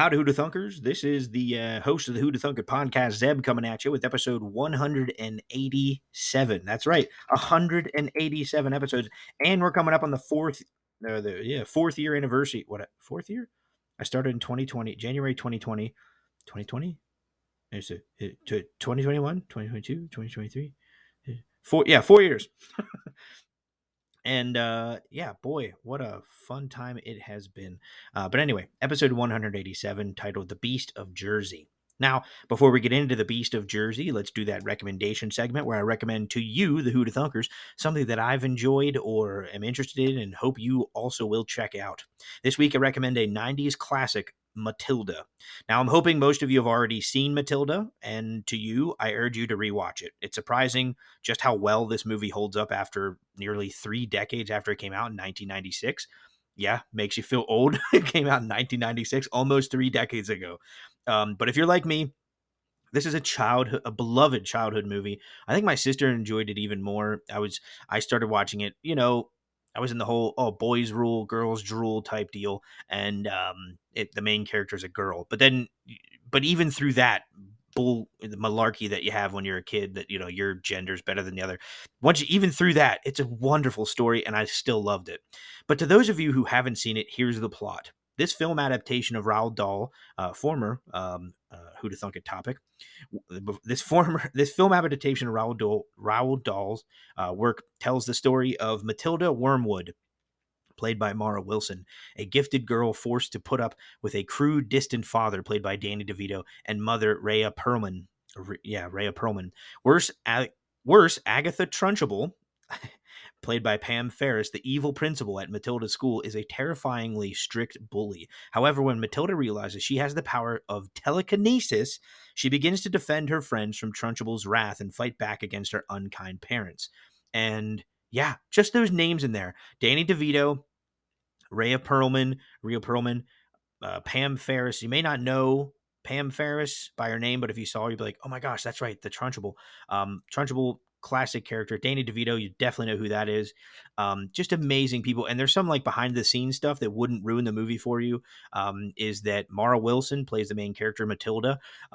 howdy, Hoota Thunkers. This is the host of the Hoota Thunker podcast, Zeb, coming at you with episode 187. That's right, 187 episodes, and we're coming up on the fourth year anniversary. What, fourth year? I started in 2020, January 2020, 2020. Is it 2021, 2022, 2023? 4 years. And yeah, boy, what a fun time it has been. But anyway, episode 187, titled The Beast of Jersey. Now, before we get into The Beast of Jersey, let's do that recommendation segment where I recommend to you, the Hoota Thunkers, something that I've enjoyed or am interested in and hope you also will check out. This week, I recommend a 90s classic, Matilda. Now, I'm hoping most of you have already seen Matilda, and to you, I urge you to rewatch it. It's surprising just how well this movie holds up after nearly 3 decades after it came out in 1996. Yeah, makes you feel old. It came out in 1996, almost 3 decades ago. But if you're like me, this is a beloved childhood movie. I think my sister enjoyed it even more. I started watching it, I was in the whole boys rule, girls drool type deal, and the main character is a girl. But even through that the malarkey that you have when you're a kid, that your gender's better than the other, even through that, it's a wonderful story, and I still loved it. But to those of you who haven't seen it, here's the plot. This film adaptation of Roald Dahl, former Who'da Thunk It topic, this film adaptation of Roald Dahl's work tells the story of Matilda Wormwood, played by Mara Wilson, a gifted girl forced to put up with a crude, distant father, played by Danny DeVito, and mother Rhea Perlman. Rhea Perlman. Worse, Agatha Trunchbull, played by Pam Ferris, the evil principal at Matilda's school, is a terrifyingly strict bully. However, when Matilda realizes she has the power of telekinesis, she begins to defend her friends from Trunchbull's wrath and fight back against her unkind parents. And yeah, just those names in there. Danny DeVito, Rhea Perlman, Pam Ferris. You may not know Pam Ferris by her name, but if you saw her, you'd be like, oh my gosh, that's right, the Trunchbull. Trunchbull, classic character. Danny DeVito, you definitely know who that is. Just amazing people. And there's some like behind the scenes stuff that wouldn't ruin the movie for you. Is that Mara Wilson plays the main character, Matilda.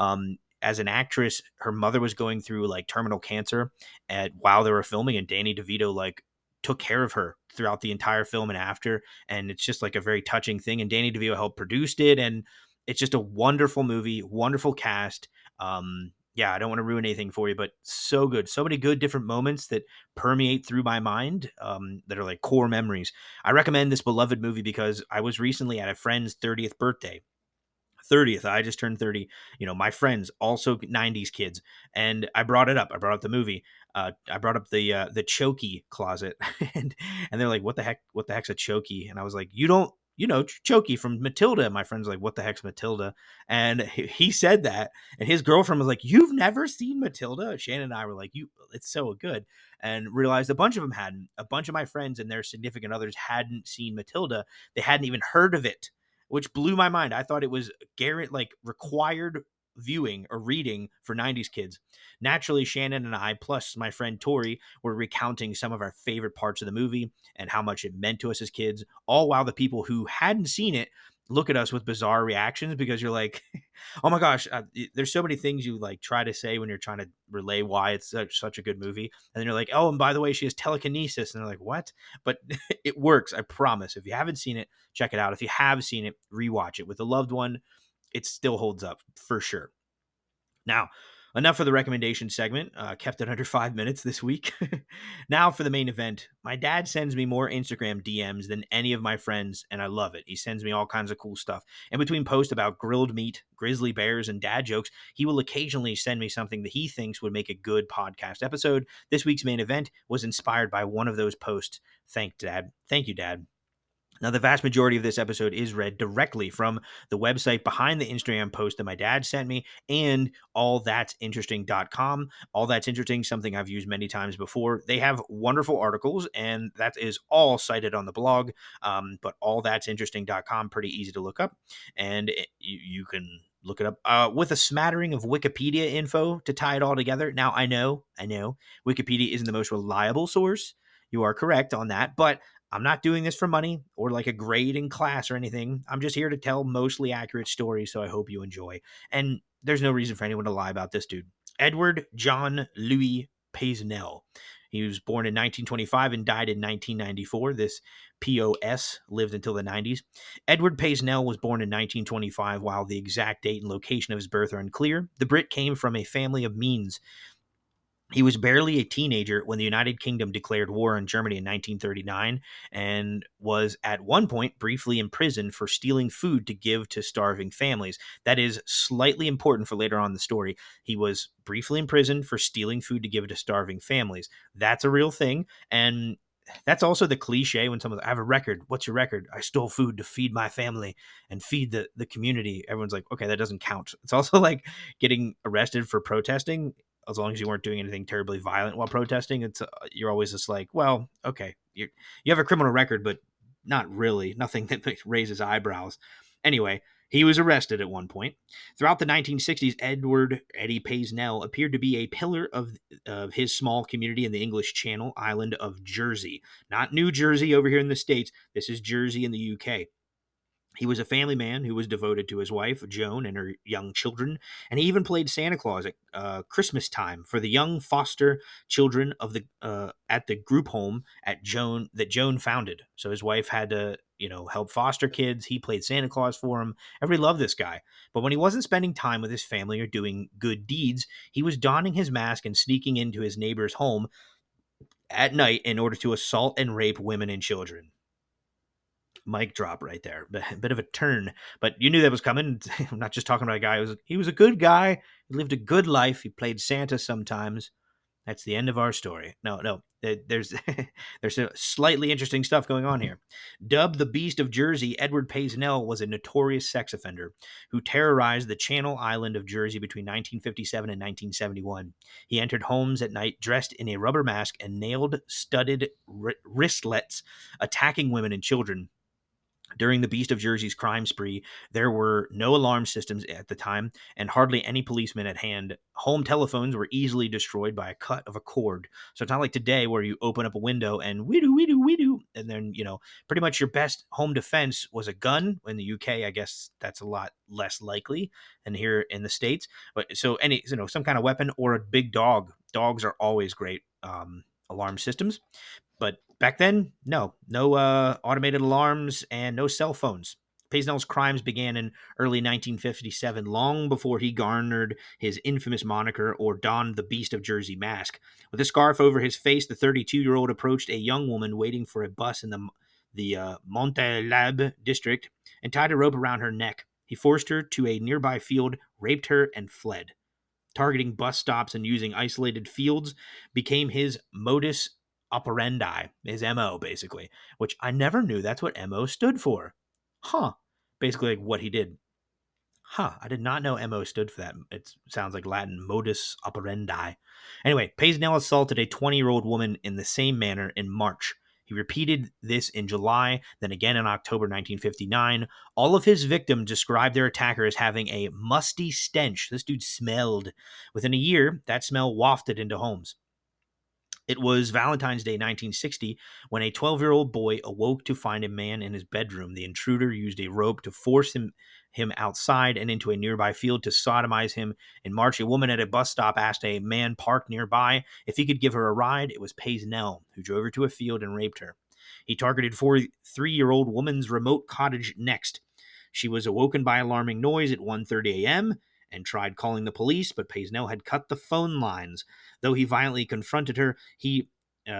As an actress, her mother was going through like terminal cancer while they were filming, and Danny DeVito like took care of her throughout the entire film and after. And it's just like a very touching thing. And Danny DeVito helped produced it. And it's just a wonderful movie, wonderful cast. Yeah, I don't want to ruin anything for you, but so good. So many good different moments that permeate through my mind that are like core memories. I recommend this beloved movie because I was recently at a friend's 30th birthday. 30th. I just turned 30. My friends, also 90s kids. And I brought it up. I brought up the movie. I brought up the Chokey closet. and they're like, what the heck's a Chokey? And I was like, you don't, Chokey from Matilda. My friend's like, what the heck's Matilda? And he said that. And his girlfriend was like, you've never seen Matilda? Shannon and I were like, it's so good. And realized a bunch of them hadn't. A bunch of my friends and their significant others hadn't seen Matilda. They hadn't even heard of it, which blew my mind. I thought it was required viewing or reading for 90s kids. Naturally, Shannon and I, plus my friend Tori, were recounting some of our favorite parts of the movie and how much it meant to us as kids, all while the people who hadn't seen it look at us with bizarre reactions, because you're like, oh my gosh, there's so many things you like try to say when you're trying to relay why it's such a good movie. And then you're like, oh, and by the way, she has telekinesis. And they're like, what? But it works. I promise. If you haven't seen it, check it out. If you have seen it, rewatch it with a loved one. It still holds up for sure. Now, enough for the recommendation segment. Kept it under 5 minutes this week. Now for the main event. My dad sends me more Instagram DMs than any of my friends, and I love it. He sends me all kinds of cool stuff. In between posts about grilled meat, grizzly bears, and dad jokes, he will occasionally send me something that he thinks would make a good podcast episode. This week's main event was inspired by one of those posts. Thank you, Dad. Now, the vast majority of this episode is read directly from the website behind the Instagram post that my dad sent me, and allthat'sinteresting.com. All That's Interesting, something I've used many times before. They have wonderful articles, and that is all cited on the blog. But allthat'sinteresting.com, pretty easy to look up, and you can look it up with a smattering of Wikipedia info to tie it all together. Now, I know Wikipedia isn't the most reliable source. You are correct on that, but I'm not doing this for money or like a grade in class or anything. I'm just here to tell mostly accurate stories, so I hope you enjoy. And there's no reason for anyone to lie about this dude. Edward John Louis Paisnel. He was born in 1925 and died in 1994. This POS lived until the 90s. Edward Paisnel was born in 1925. While the exact date and location of his birth are unclear, the Brit came from a family of means. He was barely a teenager when the United Kingdom declared war on Germany in 1939 and was at one point briefly imprisoned for stealing food to give to starving families. That is slightly important for later on in the story. He was briefly imprisoned for stealing food to give to starving families. That's a real thing. And that's also the cliche when someone's, I have a record. What's your record? I stole food to feed my family and feed the community. Everyone's like, okay, that doesn't count. It's also like getting arrested for protesting. As long as you weren't doing anything terribly violent while protesting, it's you're always just like, well, okay, you have a criminal record, but not really, nothing that raises eyebrows. Anyway, he was arrested at one point. Throughout the 1960s, Edward Eddie Paisnel appeared to be a pillar of his small community in the English Channel island of Jersey. Not New Jersey over here in the States. This is Jersey in the UK. He was a family man who was devoted to his wife, Joan, and her young children, and he even played Santa Claus at Christmas time for the young foster children of the at the group home at Joan founded. So his wife had to, help foster kids. He played Santa Claus for him. Everybody loved this guy. But when he wasn't spending time with his family or doing good deeds, he was donning his mask and sneaking into his neighbor's home at night in order to assault and rape women and children. Mic drop right there. A bit of a turn, but you knew that was coming. I'm not just talking about a guy. He was a good guy. He lived a good life. He played Santa sometimes. That's the end of our story. No. There's there's a slightly interesting stuff going on here. Dubbed the Beast of Jersey, Edward Paisnel was a notorious sex offender who terrorized the Channel Island of Jersey between 1957 and 1971. He entered homes at night dressed in a rubber mask and nailed studded wristlets, attacking women and children. During the Beast of Jersey's crime spree, there were no alarm systems at the time and hardly any policemen at hand. Home telephones were easily destroyed by a cut of a cord. So it's not like today where you open up a window and we do. And then, pretty much your best home defense was a gun. In the UK, I guess that's a lot less likely than here in the States. But so some kind of weapon or a big dog. Dogs are always great alarm systems. But back then, no automated alarms and no cell phones. Paisnel's crimes began in early 1957, long before he garnered his infamous moniker or donned the Beast of Jersey mask. With a scarf over his face, the 32-year-old approached a young woman waiting for a bus in the Montalab district and tied a rope around her neck. He forced her to a nearby field, raped her, and fled. Targeting bus stops and using isolated fields became his modus operandi, his MO, basically, which I never knew that's what MO stood for. Huh. Basically, like what he did. Huh. I did not know MO stood for that. It sounds like Latin, modus operandi. Anyway, Paisnel assaulted a 20-year-old woman in the same manner in March. He repeated this in July, then again in October 1959. All of his victims described their attacker as having a musty stench. This dude smelled. Within a year, that smell wafted into homes. It was Valentine's Day 1960 when a 12-year-old boy awoke to find a man in his bedroom. The intruder used a rope to force him outside and into a nearby field to sodomize him. In March, a woman at a bus stop asked a man parked nearby if he could give her a ride. It was Paisnel who drove her to a field and raped her. He targeted 43-year-old woman's remote cottage next. She was awoken by alarming noise at 1:30 a.m. and tried calling the police, but Paisnel had cut the phone lines. Though he violently confronted her, she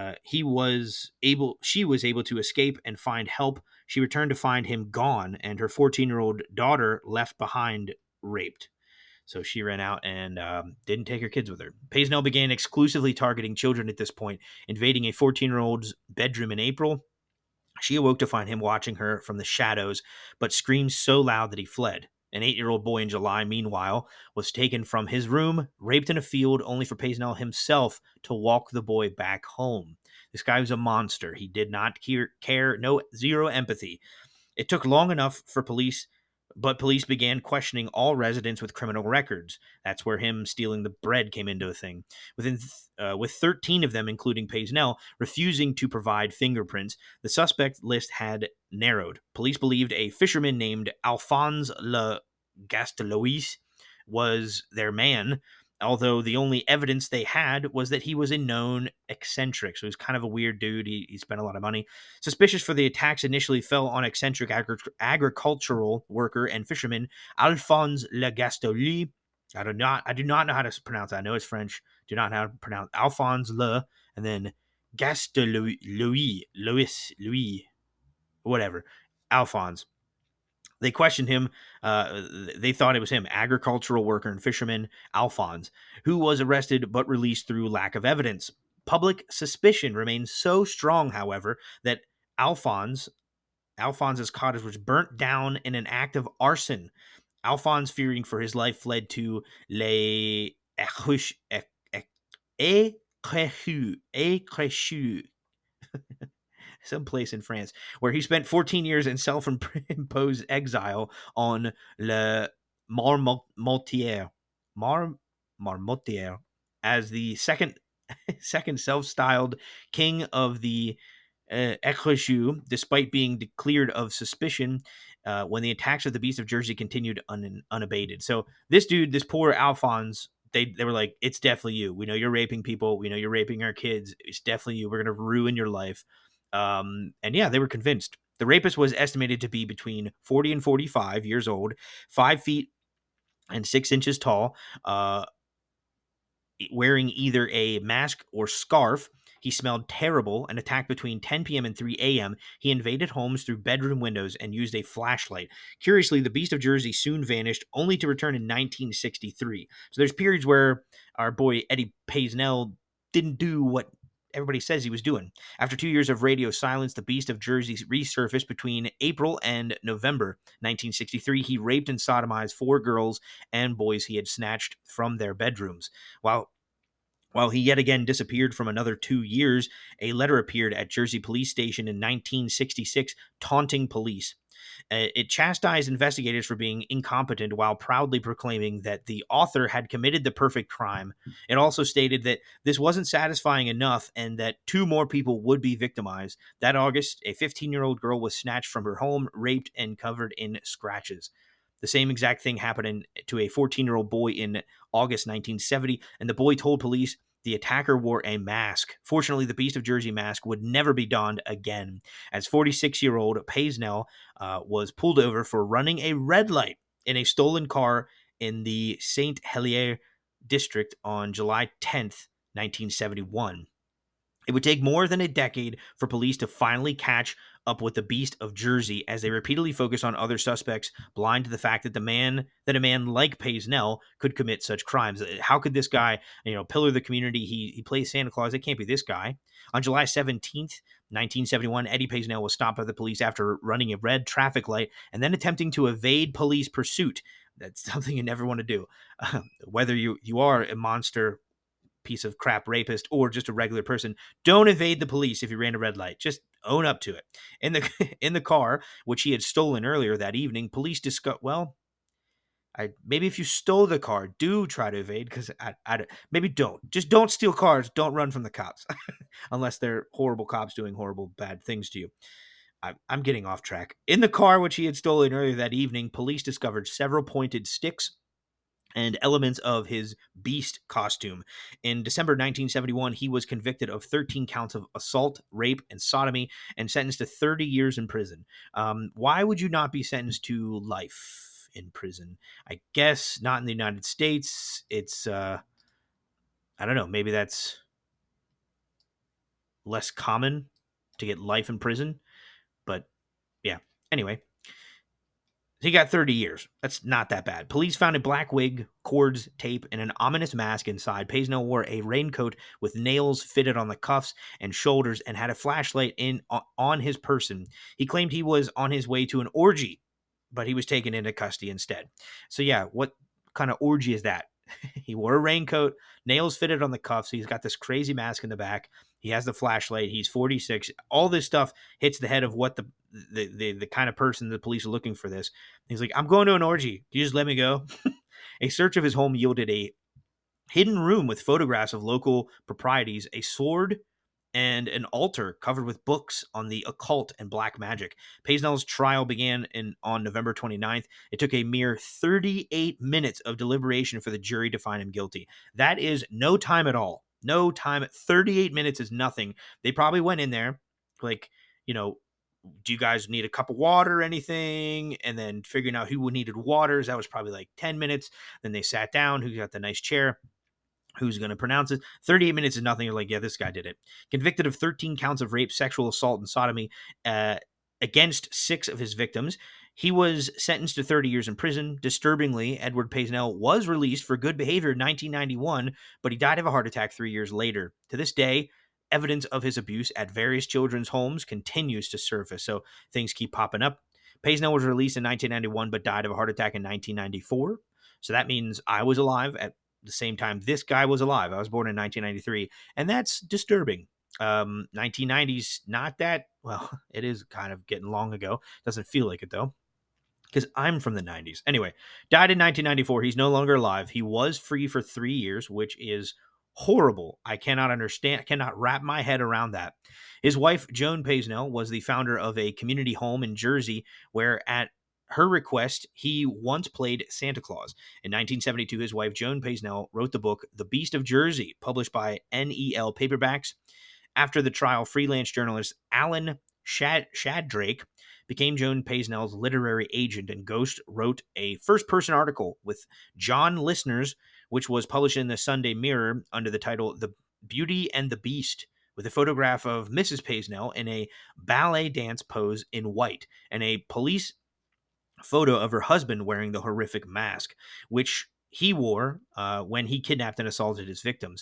was able to escape and find help. She returned to find him gone and her 14-year-old daughter left behind, raped. So she ran out and didn't take her kids with her. Paisnel began exclusively targeting children at this point, invading a 14-year-old's bedroom in April. She awoke to find him watching her from the shadows, but screamed so loud that he fled. An 8-year-old boy in July, meanwhile, was taken from his room, raped in a field, only for Paisnel himself to walk the boy back home. This guy was a monster. He did not care, zero empathy. It took long enough for police but police began questioning all residents with criminal records. That's where him stealing the bread came into a thing. With 13 of them, including Paisnel, refusing to provide fingerprints, the suspect list had narrowed. Police believed a fisherman named Alphonse Le Gastelois was their man, although the only evidence they had was that he was a known eccentric. So he's kind of a weird dude. He spent a lot of money. Suspicious for the attacks initially fell on eccentric agricultural worker and fisherman Alphonse Le Gastoli. I do not know how to pronounce that. I know it's French. Do not know how to pronounce Alphonse Le and then Gastoli Louis, whatever. Alphonse. They questioned him. They thought it was him, agricultural worker and fisherman Alphonse, who was arrested but released through lack of evidence. Public suspicion remains so strong, however, that Alphonse's cottage was burnt down in an act of arson. Alphonse, fearing for his life, fled to Les Écréchus, someplace in France, where he spent 14 years in self-imposed exile on Le Marmotière, Marmotière, as the second self-styled king of the Écréchus, despite being declared of suspicion when the attacks of the Beast of Jersey continued unabated. So this dude, this poor Alphonse, they were like, it's definitely you. We know you're raping people. We know you're raping our kids. It's definitely you. We're going to ruin your life. And yeah, they were convinced. The rapist was estimated to be between 40 and 45 years old, 5 feet and 6 inches tall, wearing either a mask or scarf. He smelled terrible and attacked between 10 p.m. and 3 a.m. He invaded homes through bedroom windows and used a flashlight. Curiously, the Beast of Jersey soon vanished, only to return in 1963. So there's periods where our boy Eddie Paisnel didn't do what everybody says he was doing. After 2 years of radio silence, the Beast of Jersey resurfaced between April and November 1963. He raped and sodomized 4 girls and boys he had snatched from their bedrooms. While he yet again disappeared from another 2 years, a letter appeared at Jersey Police Station in 1966 taunting police. It chastised investigators for being incompetent while proudly proclaiming that the author had committed the perfect crime. It also stated that this wasn't satisfying enough and that 2 more people would be victimized. That August, a 15-year-old girl was snatched from her home, raped, and covered in scratches. The same exact thing happened to a 14-year-old boy in August 1970, and the boy told police the attacker wore a mask. Fortunately, the Beast of Jersey mask would never be donned again, as 46-year-old Paisnel was pulled over for running a red light in a stolen car in the Saint Helier district on July 10th, 1971. It would take more than a decade for police to finally catch up with the Beast of Jersey, as they repeatedly focused on other suspects, blind to the fact that a man like Paisnel could commit such crimes. How could this guy, pillar the community? He plays Santa Claus. It can't be this guy. On July 17th, 1971, Eddie Paisnel was stopped by the police after running a red traffic light and then attempting to evade police pursuit. That's something you never want to do. Whether you are a monster piece of crap rapist or just a regular person, don't evade the police if you ran a red light. Just own up to it. In the car, which he had stolen earlier that evening, police discussed, maybe if you stole the car, do try to evade, because maybe just don't steal cars. Don't run from the cops unless they're horrible cops doing horrible bad things to you. I'm getting off track. In the car, which he had stolen earlier that evening, police discovered several pointed sticks and elements of his beast costume. In December 1971, he was convicted of 13 counts of assault, rape, and sodomy, and sentenced to 30 years in prison. Why would you not be sentenced to life in prison? I guess not in the United States. It's, I don't know, maybe that's less common to get life in prison. But yeah, anyway. He got 30 years. That's not that bad. Police found a black wig, cords, tape, and an ominous mask inside. Paisnel wore a raincoat with nails fitted on the cuffs and shoulders and had a flashlight on his person. He claimed he was on his way to an orgy, but he was taken into custody instead. So yeah, what kind of orgy is that? He wore a raincoat, nails fitted on the cuffs. He's got this crazy mask in the back. He has the flashlight. He's 46. All this stuff hits the head of what the kind of person the police are looking for this. He's like, I'm going to an orgy. Can you just let me go? A search of his home yielded a hidden room with photographs of local proprieties, a sword, and an altar covered with books on the occult and black magic. Paisnell's trial began on November 29th. It took a mere 38 minutes of deliberation for the jury to find him guilty. That is no time at all. No time. 38 minutes is nothing. They probably went in there like, do you guys need a cup of water or anything? And then figuring out who needed waters. That was probably like 10 minutes. Then they sat down. Who got the nice chair? Who's going to pronounce it? 38 minutes is nothing. You're like, yeah, this guy did it. Convicted of 13 counts of rape, sexual assault, and sodomy against 6 of his victims. He was sentenced to 30 years in prison. Disturbingly, Edward Paisnell was released for good behavior in 1991, but he died of a heart attack 3 years later. To this day, evidence of his abuse at various children's homes continues to surface, so things keep popping up. Paisnell was released in 1991, but died of a heart attack in 1994. So that means I was alive at the same time this guy was alive. I was born in 1993, and that's disturbing. 1990s, not that, well, it is kind of getting long ago. Doesn't feel like it, though, because I'm from the 90s. Anyway, died in 1994. He's no longer alive. He was free for 3 years, which is horrible. I cannot wrap my head around that. His wife, Joan Paisnell, was the founder of a community home in Jersey where, at her request, he once played Santa Claus. In 1972, his wife, Joan Paisnell, wrote the book The Beast of Jersey, published by NEL Paperbacks. After the trial, freelance journalist Alan Shadrake became Joan Paisnell's literary agent, and Ghost wrote a first-person article with John Listeners, which was published in the Sunday Mirror under the title The Beauty and the Beast, with a photograph of Mrs. Paisnell in a ballet dance pose in white, and a police photo of her husband wearing the horrific mask, which he wore when he kidnapped and assaulted his victims.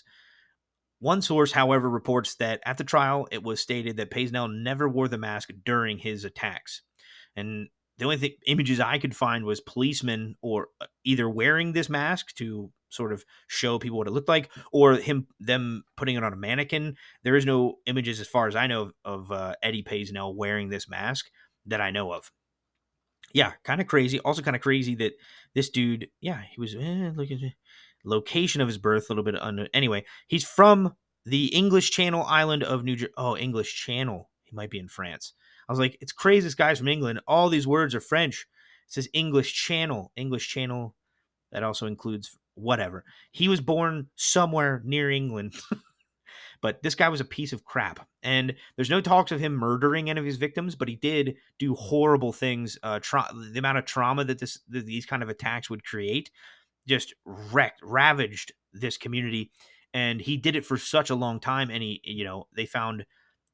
One source, however, reports that at the trial, it was stated that Paisnell never wore the mask during his attacks. And the only images I could find was policemen or either wearing this mask to sort of show people what it looked like, or them putting it on a mannequin. There is no images, as far as I know, of Eddie Paisnell wearing this mask that I know of. Yeah, kind of crazy. Also kind of crazy that this dude, yeah, he was, look at the location of his birth, a little bit anyway, he's from the English Channel island of New Jersey. Oh, English Channel. He might be in France. I was like, it's crazy this guy's from England. All these words are French. It says English Channel. English Channel. That also includes whatever. He was born somewhere near England. But this guy was a piece of crap. And there's no talks of him murdering any of his victims, but he did do horrible things. The amount of trauma that these kind of attacks would create just ravaged this community. And he did it for such a long time. And they found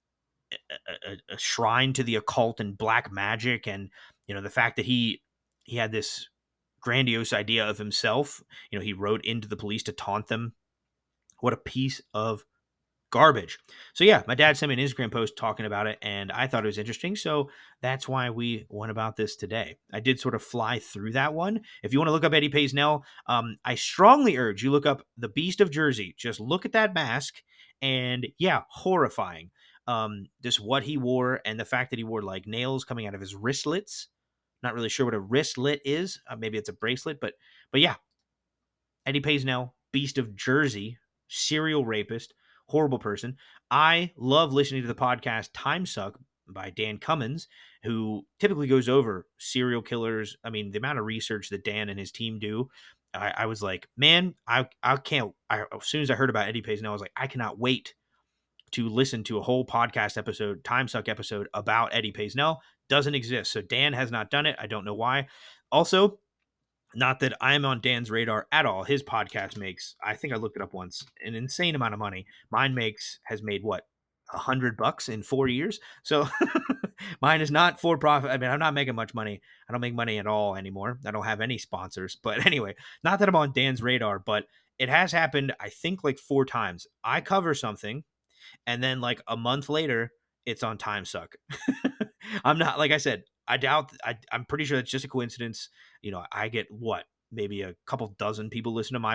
a shrine to the occult and black magic. And, the fact that he had this grandiose idea of himself, he wrote into the police to taunt them. What a piece of garbage. So yeah, my dad sent me an Instagram post talking about it, and I thought it was interesting. So that's why we went about this today. I did sort of fly through that one. If you want to look up Eddie Paisnell, I strongly urge you look up The Beast of Jersey. Just look at that mask, and yeah, horrifying. Just what he wore, and the fact that he wore like nails coming out of his wristlets. Not really sure what a wristlet is. Maybe it's a bracelet, but yeah, Eddie Paisnell, Beast of Jersey, serial rapist, horrible person. I love listening to the podcast Time Suck by Dan Cummins, who typically goes over serial killers. I mean, the amount of research that Dan and his team do, I was like, man, I can't. As soon as I heard about Eddie Paisnell, I was like, I cannot wait to listen to a whole podcast episode, Time Suck episode about Eddie Paisnell. Doesn't exist. So Dan has not done it. I don't know why. Also, not that I'm on Dan's radar at all. His podcast makes, I think I looked it up once, an insane amount of money. Mine has made what, $100 in 4 years. So mine is not for profit. I mean, I'm not making much money. I don't make money at all anymore. I don't have any sponsors. But anyway, not that I'm on Dan's radar, but it has happened, I think, like 4 times. I cover something, and then like a month later, it's on Time Suck. I'm not, like I said, I'm pretty sure it's just a coincidence. I get maybe a couple dozen people listen to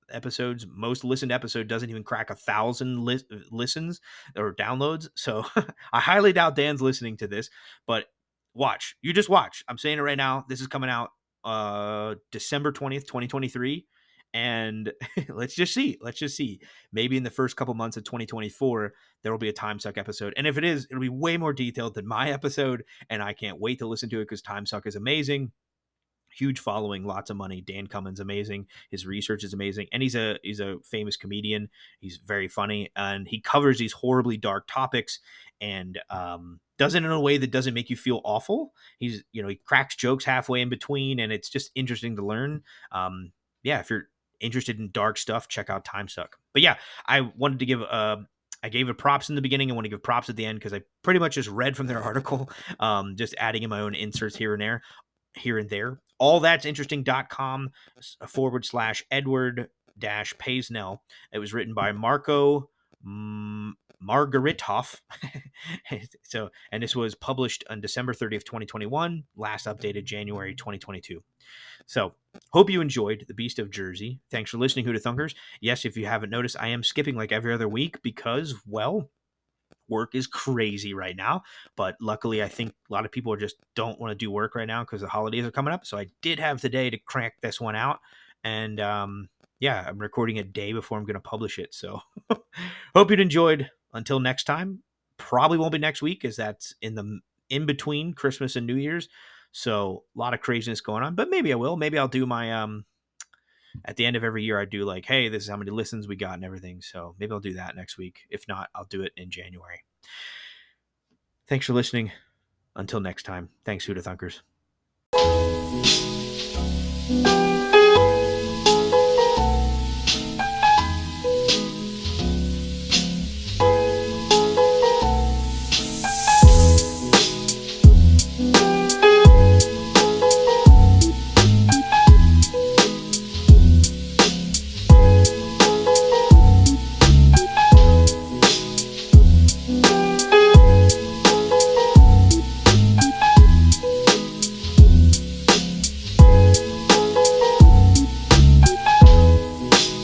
episodes. Most listened episode doesn't even crack 1,000 listens or downloads. So I highly doubt Dan's listening to this, but watch. You just watch. I'm saying it right now. This is coming out December 20th, 2023. And let's just see. Maybe in the first couple months of 2024, there will be a Time Suck episode. And if it is, it'll be way more detailed than my episode. And I can't wait to listen to it because Time Suck is amazing. Huge following, lots of money. Dan Cummins, amazing. His research is amazing. And he's a famous comedian. He's very funny. And he covers these horribly dark topics and does it in a way that doesn't make you feel awful. He cracks jokes halfway in between, and it's just interesting to learn. If you're interested in dark stuff, check out Time Suck. But yeah, I wanted to give I gave it props in the beginning. I want to give props at the end because I pretty much just read from their article, just adding in my own inserts here and there. Allthat'sinteresting.com /Edward Paisnell. It was written by Marco Margarithoff. And this was published on December 30th, 2021, last updated January 2022. So, hope you enjoyed The Beast of Jersey. Thanks for listening, Hoota Thunkers. Yes, if you haven't noticed, I am skipping like every other week because, well, work is crazy right now. But luckily, I think a lot of people just don't want to do work right now because the holidays are coming up. So I did have today to crank this one out. And I'm recording a day before I'm going to publish it. So hope you'd enjoyed. Until next time, probably won't be next week as that's in between Christmas and New Year's. So a lot of craziness going on, but maybe I will. Maybe I'll do my, at the end of every year, I do like, hey, this is how many listens we got and everything. So maybe I'll do that next week. If not, I'll do it in January. Thanks for listening. Until next time, thanks, Hoota Thunkers.